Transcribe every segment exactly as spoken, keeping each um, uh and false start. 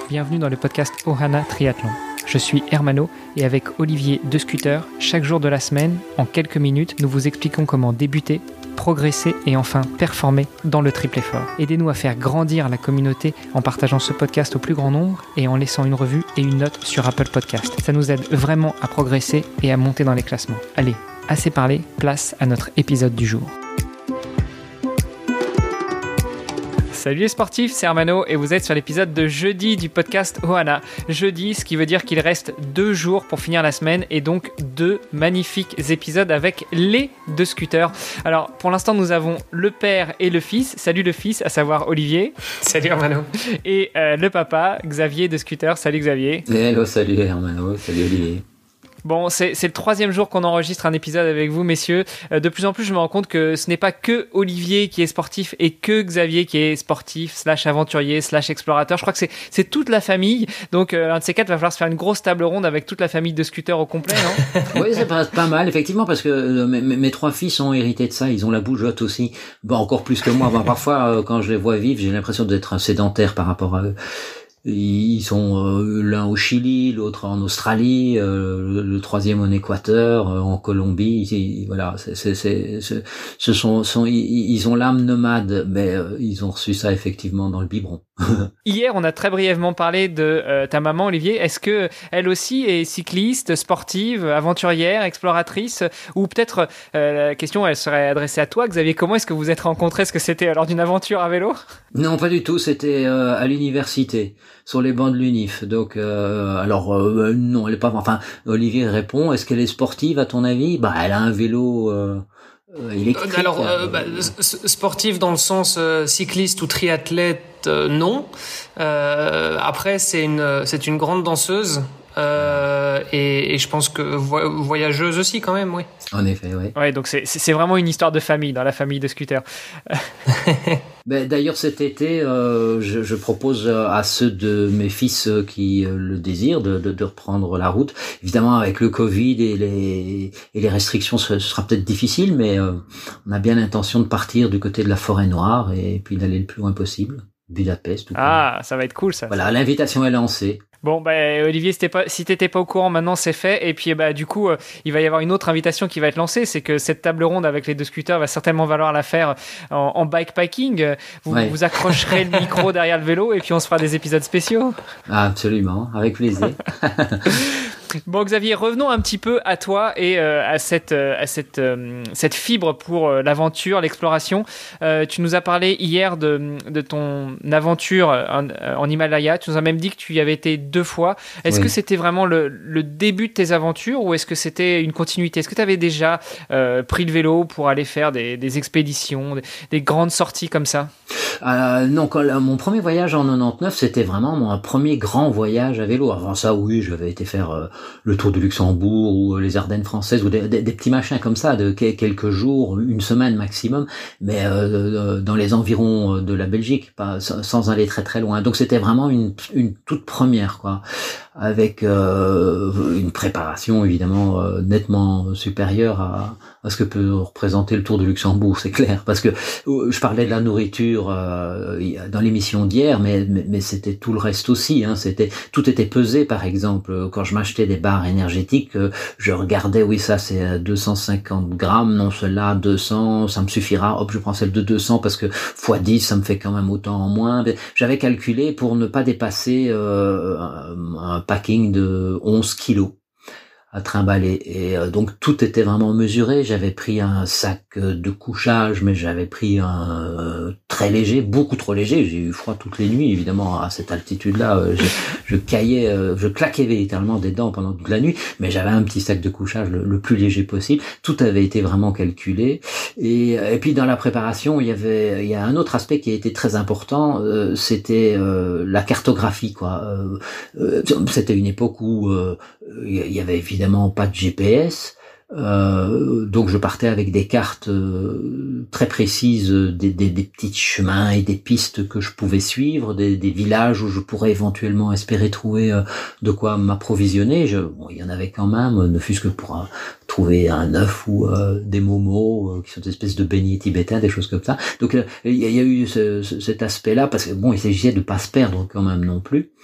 bienvenue dans le podcast Ohana Triathlon. Je suis Hermano et avec Olivier de Scooter, chaque jour de la semaine, en quelques minutes, nous vous expliquons comment débuter, progresser et enfin performer dans le triple effort. Aidez-nous à faire grandir la communauté en partageant ce podcast au plus grand nombre et en laissant une revue et une note sur Apple Podcast. Ça nous aide vraiment à progresser et à monter dans les classements. Allez, assez parlé, place à notre épisode du jour. Salut les sportifs, c'est Hermano et vous êtes sur l'épisode de jeudi du podcast Ohana. Jeudi, ce qui veut dire qu'il reste deux jours pour finir la semaine et donc deux magnifiques épisodes avec les deux scooters. Alors pour l'instant nous avons le père et le fils. Salut le fils, à savoir Olivier. Salut Hermano. Et euh, le papa, Xavier de Scooter. Salut Xavier. Hello, salut Hermano, salut Olivier. Bon, c'est, c'est le troisième jour qu'on enregistre un épisode avec vous, messieurs. Euh, de plus en plus, je me rends compte que ce n'est pas que Olivier qui est sportif et que Xavier qui est sportif, slash aventurier, slash explorateur. Je crois que c'est, c'est toute la famille. Donc, euh, un de ces quatre, il va falloir se faire une grosse table ronde avec toute la famille de scooters au complet, non? Oui, c'est pas, pas mal, effectivement, parce que euh, mes, mes trois fils ont hérité de ça. Ils ont la bougeotte aussi. Bon, encore plus que moi. Bon, parfois, euh, quand je les vois vivre, j'ai l'impression d'être un sédentaire par rapport à eux. Ils sont euh, l'un au Chili, l'autre en Australie, euh, le, le troisième en Équateur, euh, en Colombie. Ils, voilà, c'est, c'est, c'est, c'est, ce sont, sont, ils, ils ont l'âme nomade, mais euh, ils ont reçu ça effectivement dans le biberon. Hier, on a très brièvement parlé de euh, ta maman, Olivier. Est-ce que elle aussi est cycliste, sportive, aventurière, exploratrice, ou peut-être euh, la question, elle serait adressée à toi, Xavier. Comment est-ce que vous êtes rencontrés? Est-ce que c'était lors d'une aventure à vélo? Non, pas du tout. C'était euh, à l'université, sur les bancs de l'Unif. Donc, euh, alors euh, non, elle est pas. Enfin, Olivier répond. Est-ce qu'elle est sportive à ton avis? Bah, elle a un vélo. Euh... électrique. Alors, euh, bah, sportive dans le sens euh, cycliste ou triathlète, euh, non. Euh, après, c'est une, c'est une grande danseuse. Euh, et, et je pense que vo- voyageuse aussi quand même, oui. En effet, oui. Ouais, donc c'est, c'est vraiment une histoire de famille dans la famille de Scooter. Ben, d'ailleurs, cet été, euh, je, je propose à ceux de mes fils qui euh, le désirent de, de, de reprendre la route. Évidemment, avec le Covid et les, et les restrictions, ce sera peut-être difficile, mais euh, on a bien l'intention de partir du côté de la Forêt Noire et puis d'aller le plus loin possible. Budapest. Ou ah, quoi. Ça va être cool, ça. Voilà, l'invitation est lancée. Bon, bah, Olivier, si, t'es pas, si t'étais pas au courant, maintenant c'est fait. Et puis, bah, du coup, euh, il va y avoir une autre invitation qui va être lancée. C'est que cette table ronde avec les deux scooters va certainement valoir la faire en, en bikepacking. Vous, ouais. vous accrocherez le micro derrière le vélo et puis on se fera des épisodes spéciaux. Ah, absolument, avec plaisir. Bon, Xavier, revenons un petit peu à toi et euh, à cette euh, à cette euh, cette fibre pour euh, l'aventure, l'exploration. Euh, tu nous as parlé hier de de ton aventure en, en Himalaya. Tu nous as même dit que tu y avais été deux fois. Est-ce oui. que c'était vraiment le le début de tes aventures ou est-ce que c'était une continuité? Est-ce que tu avais déjà euh, pris le vélo pour aller faire des des expéditions, des, des grandes sorties comme ça? Euh, non, quand, là, mon premier voyage en quatre-vingt-dix-neuf, c'était vraiment mon premier grand voyage à vélo. Avant ça, oui, j'avais été faire euh, le Tour du Luxembourg ou les Ardennes françaises ou des, des, des petits machins comme ça de quelques jours, une semaine maximum, mais euh, dans les environs de la Belgique, pas sans aller très très loin. Donc c'était vraiment une, une toute première, quoi, avec euh, une préparation évidemment euh, nettement supérieure à, à ce que peut représenter le Tour du Luxembourg, c'est clair. Parce que euh, je parlais de la nourriture euh, dans l'émission d'hier, mais, mais mais c'était tout le reste aussi. Hein, c'était tout était pesé, par exemple, quand je m'achetais des barres énergétiques, euh, je regardais, oui, ça c'est deux cent cinquante grammes, non, celle-là deux cents, ça me suffira. Hop, je prends celle de deux cents parce que fois dix, ça me fait quand même autant en moins. J'avais calculé pour ne pas dépasser euh, un, un packing de onze kilos à trimballer. Et euh, donc tout était vraiment mesuré. J'avais pris un sac de couchage, mais j'avais pris un euh, très léger, beaucoup trop léger. J'ai eu froid toutes les nuits, évidemment, à cette altitude-là. Euh, je, je caillais, euh, je claquais littéralement des dents pendant toute la nuit, mais j'avais un petit sac de couchage le, le plus léger possible. Tout avait été vraiment calculé. Et, et puis dans la préparation, il y avait, il y a un autre aspect qui a été très important. Euh, c'était euh, la cartographie, quoi. Euh, euh, c'était une époque où euh, il y avait évidemment pas de G P S, euh, donc je partais avec des cartes euh, très précises, des, des, des petits chemins et des pistes que je pouvais suivre, des, des villages où je pourrais éventuellement espérer trouver euh, de quoi m'approvisionner. Je, bon, il y en avait quand même, ne fût-ce que pour euh, trouver un œuf ou euh, des momos euh, qui sont des espèces de beignets tibétains, des choses comme ça. Donc il euh, y, y a eu ce, ce, cet aspect-là parce que bon, il s'agissait de pas se perdre quand même non plus.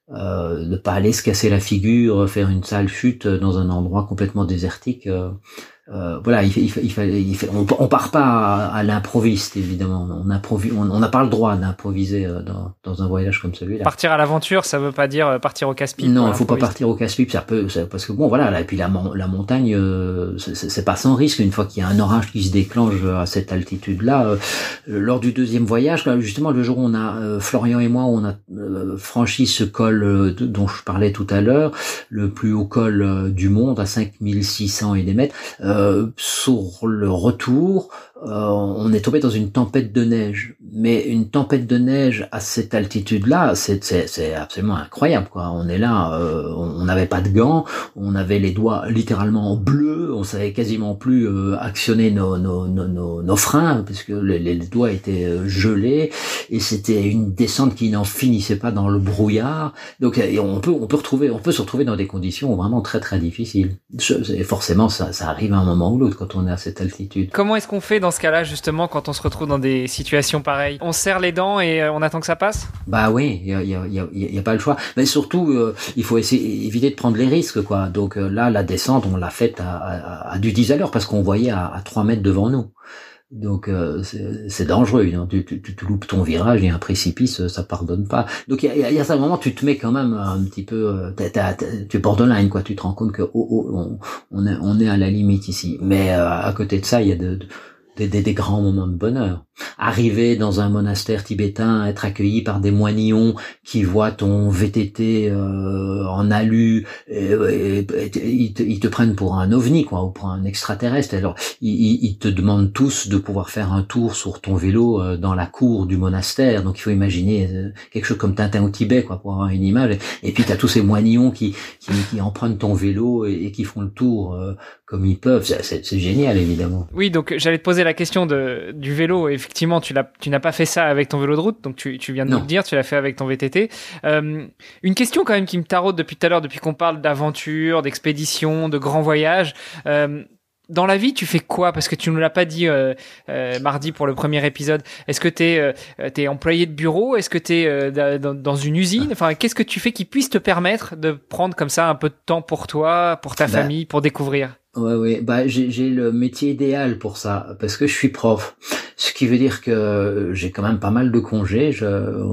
euh, ne pas aller se casser la figure, faire une sale chute dans un endroit complètement désertique. Euh, Euh, voilà, il fait, il fait, il fait, il fait, on, on part pas à, à l'improviste, évidemment. On improvise, on n'a pas le droit d'improviser euh, dans, dans un voyage comme celui-là. Partir à l'aventure, ça veut pas dire partir au casse-pipe. Non, il faut pas partir au casse-pipe. Ça peut, ça, parce que bon, voilà. Là, et puis la, la montagne, euh, c'est pas sans risque. Une fois qu'il y a un orage qui se déclenche à cette altitude-là, euh, lors du deuxième voyage, justement, le jour où on a euh, Florian et moi, on a euh, franchi ce col euh, de, dont je parlais tout à l'heure, le plus haut col euh, du monde à cinq mille six cents et des mètres. Euh, Euh, sur le retour, euh, on est tombé dans une tempête de neige. Mais une tempête de neige à cette altitude-là, c'est, c'est, c'est absolument incroyable, quoi. On est là, euh, on n'avait pas de gants, on avait les doigts littéralement bleus, on savait quasiment plus euh, actionner nos, nos, nos, nos, nos freins, puisque les, les doigts étaient gelés, et c'était une descente qui n'en finissait pas dans le brouillard. Donc, et on peut, on peut retrouver, on peut se retrouver dans des conditions vraiment très très difficiles. Et forcément, ça, ça arrive à un moment ou l'autre quand on est à cette altitude. Comment est-ce qu'on fait dans ce cas-là, justement, quand on se retrouve dans des situations pareilles? On serre les dents et on attend que ça passe? Bah oui, il y a, y a, y a, y a pas le choix. Mais surtout, euh, il faut essayer, éviter de prendre les risques, quoi. Donc euh, là, la descente, on l'a faite à, à, à du dix à l'heure parce qu'on voyait à, à trois mètres devant nous. Donc euh, c'est, c'est dangereux, hein. tu, tu, tu loupes ton virage, il y a un précipice, ça pardonne pas. Donc il y a, il y a un moment, tu te mets quand même un petit peu, t'as, t'as, t'as, tu es borderline, quoi. Tu te rends compte que oh, oh, on, on, est, on est à la limite ici. Mais euh, à côté de ça, il y a de, de Des, des, des grands moments de bonheur. Arriver dans un monastère tibétain, être accueilli par des moignons qui voient ton V T T euh, en alu, et, et, et, et, ils, te, ils te prennent pour un ovni, quoi, ou pour un extraterrestre. Alors, ils, ils te demandent tous de pouvoir faire un tour sur ton vélo euh, dans la cour du monastère. Donc, il faut imaginer euh, quelque chose comme Tintin au Tibet, quoi, pour avoir une image. Et, et puis, t'as tous ces moignons qui, qui, qui empruntent ton vélo et, et qui font le tour euh, comme ils peuvent. C'est, c'est, c'est génial, évidemment. Oui, donc j'allais te poser la question de, du vélo. Effectivement, tu, l'as, tu n'as pas fait ça avec ton vélo de route, donc tu, tu viens de non. nous le dire, tu l'as fait avec ton V T T. Euh, une question quand même qui me taraude depuis tout à l'heure, depuis qu'on parle d'aventure, d'expédition, de grands voyages. Euh, Dans la vie, tu fais quoi? Parce que tu nous l'as pas dit euh, euh, mardi pour le premier épisode. Est-ce que t'es euh, t'es employé de bureau? Est-ce que t'es euh, dans, dans une usine? Enfin, qu'est-ce que tu fais qui puisse te permettre de prendre comme ça un peu de temps pour toi, pour ta bah, famille, pour découvrir? Ouais, ouais. Bah, j'ai, j'ai le métier idéal pour ça, parce que je suis prof. Ce qui veut dire que j'ai quand même pas mal de congés. Je,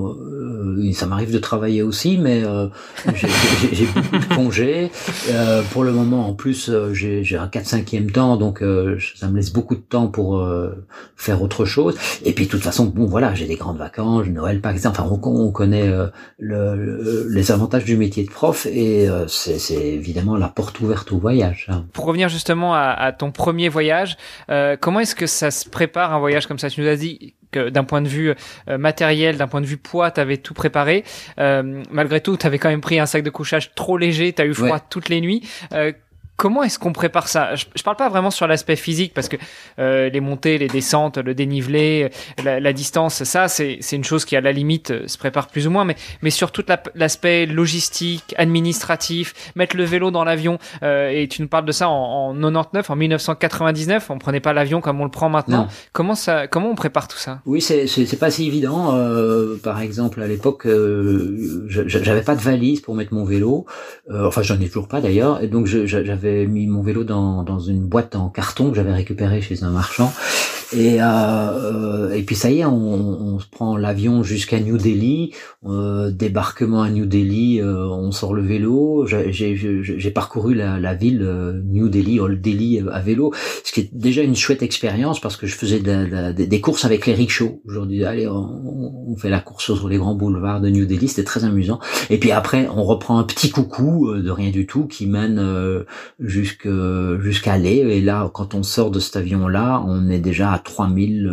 euh, ça m'arrive de travailler aussi, mais euh, j'ai, j'ai, j'ai beaucoup de congés. Euh, pour le moment, en plus, j'ai, j'ai un quatre cinquième temps, donc euh, ça me laisse beaucoup de temps pour euh, faire autre chose. Et puis, de toute façon, bon, voilà, j'ai des grandes vacances, Noël par exemple. Enfin, on, on connaît euh, le, le, les avantages du métier de prof, et euh, c'est, c'est évidemment la porte ouverte au voyage. Hein. Pour revenir justement à, à ton premier voyage, euh, comment est-ce que ça se prépare un voyage comme ça? Tu nous as dit que d'un point de vue euh, matériel, d'un point de vue poids, tu avais tout préparé. Euh, malgré tout, tu avais quand même pris un sac de couchage trop léger, tu as eu froid ouais. toutes les nuits. Euh, Comment est-ce qu'on prépare ça? Je, je parle pas vraiment sur l'aspect physique parce que euh, les montées, les descentes, le dénivelé, la, la distance, ça c'est c'est une chose qui à la limite se prépare plus ou moins, mais mais sur tout la, l'aspect logistique, administratif, mettre le vélo dans l'avion. Euh, et tu nous parles de ça en, en quatre-vingt-dix-neuf, en dix-neuf cent quatre-vingt-dix-neuf, on prenait pas l'avion comme on le prend maintenant. Non. Comment ça, comment on prépare tout ça? Oui, c'est c'est, c'est pas si évident. Euh, par exemple, à l'époque, euh, j'avais pas de valise pour mettre mon vélo. Euh, enfin, j'en ai toujours pas d'ailleurs, et donc je, j'avais J'avais mis mon vélo dans, dans une boîte en carton que j'avais récupérée chez un marchand. Et, euh, et puis ça y est, on, on se prend l'avion jusqu'à New Delhi, euh, débarquement à New Delhi, euh, on sort le vélo. J'ai, j'ai, j'ai parcouru la, la ville euh, New Delhi, Old Delhi à vélo, ce qui est déjà une chouette expérience parce que je faisais de, de, de, des courses avec les rickshaws. Je leur disais, allez, on, on fait la course sur les grands boulevards de New Delhi, c'était très amusant. Et puis après, on reprend un petit coucou euh, de rien du tout qui mène euh, jusqu'à jusqu'à Leh. Et là, quand on sort de cet avion-là, on est déjà à trois mille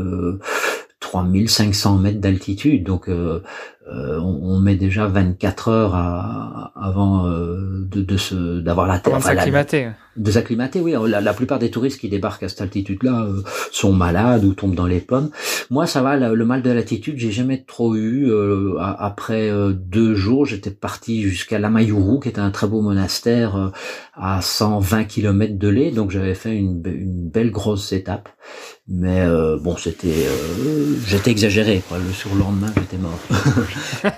cinq cents mètres d'altitude, donc euh, euh, on, on met déjà vingt-quatre heures à, avant euh, de, de se d'avoir la tête. Avant de s'acclimater. désacclimaté, oui. La, la plupart des touristes qui débarquent à cette altitude-là euh, sont malades ou tombent dans les pommes. Moi, ça va, le, le mal de l'altitude, j'ai jamais trop eu. Euh, après euh, deux jours, j'étais parti jusqu'à Lamayuru, qui est un très beau monastère euh, à cent vingt kilomètres de Leh, donc j'avais fait une, une belle grosse étape. Mais euh, bon, c'était, euh, j'étais exagéré, quoi. Le surlendemain, j'étais mort.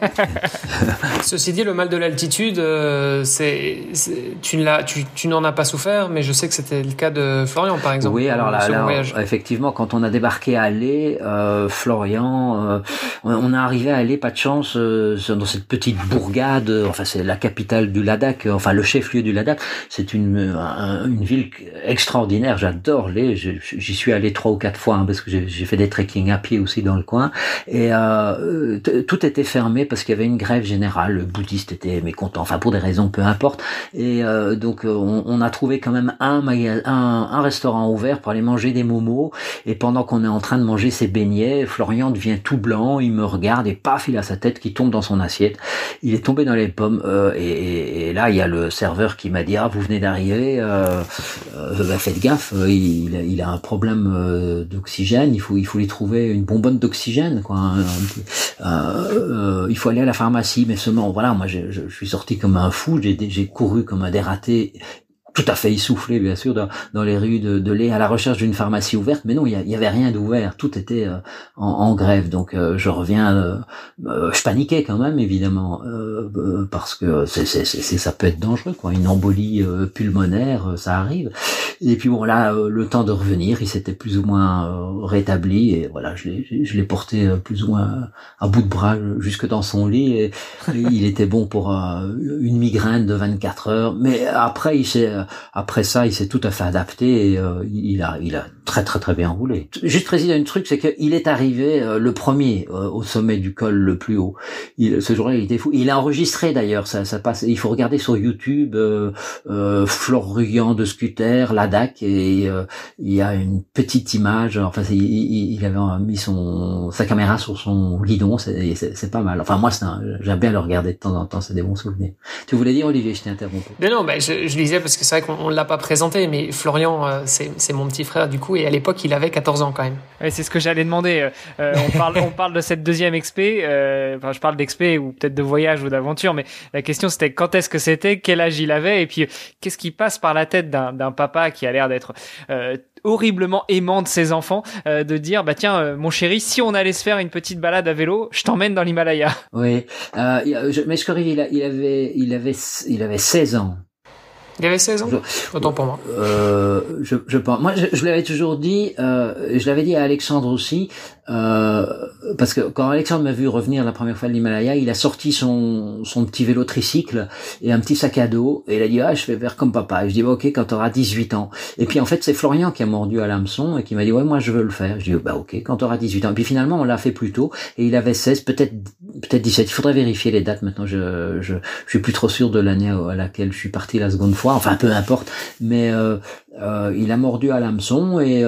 Ceci dit, le mal de l'altitude, euh, c'est, c'est, tu l'as, tu, tu n'en as pas souffert, mais je sais que c'était le cas de Florian, par exemple. Oui, alors là, là effectivement, quand on a débarqué à Leh, euh, Florian, euh, on est arrivé à Leh, pas de chance, euh, dans cette petite bourgade. Enfin, c'est la capitale du Ladakh, enfin le chef-lieu du Ladakh. C'est une un, une ville extraordinaire. J'adore Leh. J'y suis allé trois ou quatre fois hein, parce que j'ai, j'ai fait des trekking à pied aussi dans le coin. Et euh, t- tout était fermé parce qu'il y avait une grève générale. Le bouddhiste était mécontent, enfin pour des raisons peu importe. Et euh, donc on, on a trouvé quand même un, magasin, un, un restaurant ouvert pour aller manger des momos. Et pendant qu'on est en train de manger ses beignets, Florian devient tout blanc. Il me regarde et paf, il a sa tête qui tombe dans son assiette. Il est tombé dans les pommes. Euh, et, et, et là, il y a le serveur qui m'a dit ah vous venez d'arriver, euh, euh, bah, faites gaffe. Il, il a un problème euh, d'oxygène, il faut il faut lui trouver une bonbonne d'oxygène quoi. Un, un petit, euh, euh, il faut aller à la pharmacie, mais seulement voilà, moi je, je, je suis sorti comme un fou, j'ai j'ai couru comme un dératé, tout à fait essoufflé bien sûr dans, dans les rues de, de Leh à la recherche d'une pharmacie ouverte, mais non, il y, y avait rien d'ouvert, tout était euh, en, en grève. Donc euh, je reviens, euh, euh, je paniquais quand même évidemment euh, euh, parce que c'est, c'est, c'est, ça peut être dangereux quoi, une embolie euh, pulmonaire, euh, ça arrive. Et puis bon là, euh, le temps de revenir, il s'était plus ou moins euh, rétabli et voilà, je l'ai, je l'ai porté euh, plus ou moins à bout de bras jusque dans son lit et, et il était bon pour euh, une migraine de vingt-quatre heures. Mais après, il s'est Après ça, il s'est tout à fait adapté et euh, il a, il a très très très bien roulé. Juste préciser un truc, c'est qu'il est arrivé euh, le premier euh, au sommet du col le plus haut. Il, ce jour-là, il était fou. Il a enregistré d'ailleurs, ça, ça passe. Il faut regarder sur YouTube euh, euh, Florian de Scooter, Ladakh, et euh, il y a une petite image. Enfin, il, il, il avait mis son sa caméra sur son guidon. C'est, c'est, c'est pas mal. Enfin, moi, c'est un, j'aime bien le regarder de temps en temps. C'est des bons souvenirs. Tu voulais dire, Olivier, je t'ai interrompu. Mais non, bah, je, je disais parce que c'est vrai qu'on on l'a pas présenté, mais Florian, euh, c'est, c'est mon petit frère du coup, et à l'époque, il avait quatorze ans quand même. Ouais, c'est ce que j'allais demander. Euh, on parle, on parle de cette deuxième expé. Euh, enfin, je parle d'expé ou peut-être de voyage ou d'aventure, mais la question c'était quand est-ce que c'était, quel âge il avait, et puis qu'est-ce qui passe par la tête d'un, d'un papa qui a l'air d'être euh, horriblement aimant de ses enfants, euh, de dire bah tiens, euh, mon chéri, si on allait se faire une petite balade à vélo, je t'emmène dans l'Himalaya. Oui, euh, je, mais je corrige, il, il avait, il avait, il avait seize ans. Il avait seize ans. Je, Autant pour moi. Euh, je, je pense. Moi, je, je l'avais toujours dit. Euh, je l'avais dit à Alexandre aussi, euh, parce que quand Alexandre m'a vu revenir la première fois de l'Himalaya, il a sorti son son petit vélo tricycle et un petit sac à dos, et il a dit ah je vais faire comme papa. Et je dis bah, ok quand t'auras dix-huit ans. Et puis en fait c'est Florian qui a mordu à l'hameçon et qui m'a dit ouais moi je veux le faire. Je dis bah ok quand t'auras dix-huit ans. Et puis finalement on l'a fait plus tôt et il avait seize, peut-être peut-être dix-sept. Il faudrait vérifier les dates maintenant. Je je je suis plus trop sûr de l'année à laquelle je suis parti la seconde fois. Enfin peu importe, mais euh, euh, il a mordu à l'hameçon et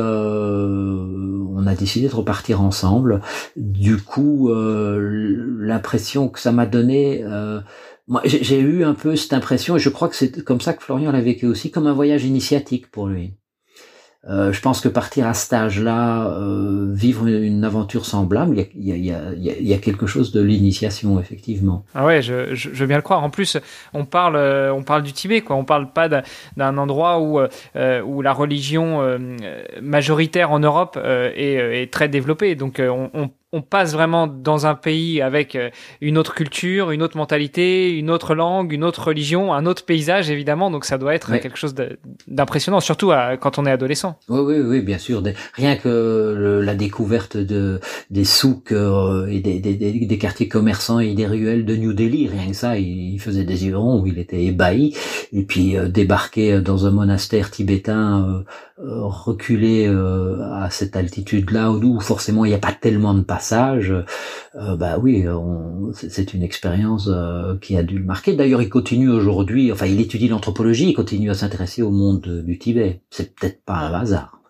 euh, on a décidé de repartir ensemble. Du coup, euh, l'impression que ça m'a donné, euh, moi j'ai, j'ai eu un peu cette impression et je crois que c'est comme ça que Florian l'a vécu aussi, comme un voyage initiatique pour lui. Euh, je pense que partir à cet âge-là, euh, vivre une aventure semblable, il y a, il y, a, il y, a, il y a quelque chose de l'initiation, effectivement. Ah ouais, je, je, je veux bien le croire. En plus, on parle, on parle du Tibet, quoi. On parle pas d'un, d'un endroit où, euh, où la religion euh, majoritaire en Europe euh, est, est très développée. Donc, euh, on, on on passe vraiment dans un pays avec une autre culture, une autre mentalité, une autre langue, une autre religion, un autre paysage évidemment. Donc ça doit être oui. quelque chose de, d'impressionnant, surtout à, quand on est adolescent. Oui, oui, oui, bien sûr. Rien que le, la découverte de des souks euh, et des, des, des, des quartiers commerçants et des ruelles de New Delhi, rien que ça, il, il faisait des yeux ronds, il était ébahi. Et puis euh, débarquer dans un monastère tibétain euh, euh, reculé euh, à cette altitude-là, où forcément il n'y a pas tellement de passages. Euh, bah oui, on, c'est, c'est une expérience euh, qui a dû le marquer. D'ailleurs, il continue aujourd'hui, enfin, il étudie l'anthropologie, il continue à s'intéresser au monde du Tibet. C'est peut-être pas un hasard.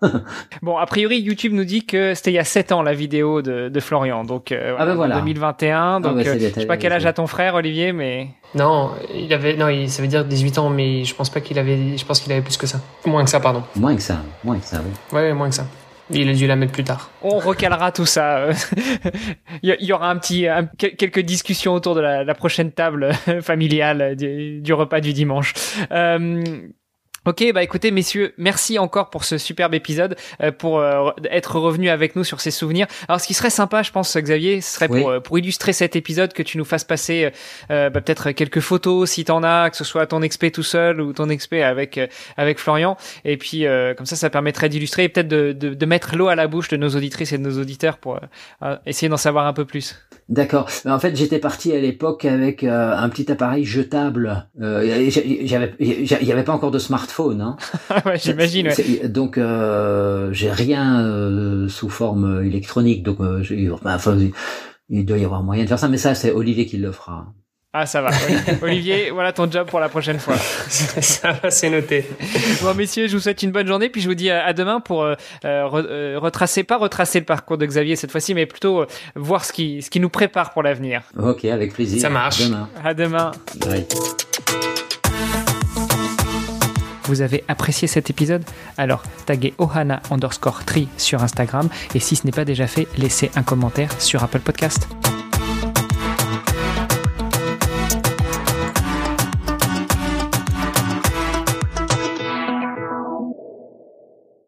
Bon, a priori, YouTube nous dit que c'était il y a sept ans la vidéo de, de Florian, donc euh, ah ben voilà. deux mille vingt et un. Donc, ah ben, euh, je sais pas quel âge a ton frère, Olivier, mais non, il avait, non, il, ça veut dire dix-huit ans, mais je pense pas qu'il avait, je pense qu'il avait plus que ça, moins que ça, pardon. Moins que ça, moins que ça, oui. Ouais, moins que ça. Il a dû la mettre plus tard. On recalera tout ça. Il y aura un petit, un, quelques discussions autour de la, la prochaine table familiale du, du repas du dimanche. Euh, Ok, bah écoutez messieurs, merci encore pour ce superbe épisode, euh, pour euh, être revenu avec nous sur ces souvenirs. Alors ce qui serait sympa, je pense Xavier, ce serait oui. pour, euh, pour illustrer cet épisode que tu nous fasses passer euh, bah, peut-être quelques photos si t'en as, que ce soit ton expé tout seul ou ton expé avec euh, avec Florian. Et puis euh, comme ça, ça permettrait d'illustrer et peut-être de, de, de mettre l'eau à la bouche de nos auditrices et de nos auditeurs pour euh, essayer d'en savoir un peu plus. D'accord. En fait, j'étais parti à l'époque avec euh, un petit appareil jetable. Euh, j'avais, il y avait pas encore de smartphone. Hein. ouais, j'imagine. Ouais. Donc, euh, j'ai rien euh, sous forme électronique. Donc, euh, j'ai, enfin, il doit y avoir moyen de faire ça. Mais ça, c'est Olivier qui le fera. Ah, ça va. Olivier, voilà ton job pour la prochaine fois. Ça va, c'est noté. Bon, messieurs, je vous souhaite une bonne journée, puis je vous dis à demain pour euh, re- retracer, pas retracer le parcours de Xavier cette fois-ci, mais plutôt euh, voir ce qui, ce qui nous prépare pour l'avenir. Ok, avec plaisir. Ça marche. À demain. À demain. Ouais. Vous avez apprécié cet épisode ? Alors, taguez ohana underscore tri sur Instagram, et si ce n'est pas déjà fait, laissez un commentaire sur Apple Podcast.